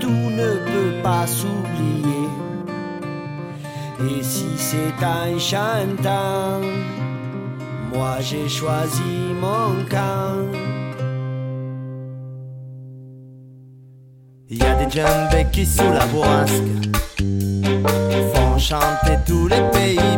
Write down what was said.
tout ne peut pas s'oublier. Et si c'est un chantant, moi j'ai choisi mon camp. Y a des djembés qui sous la bourrasque font chanter tous les pays.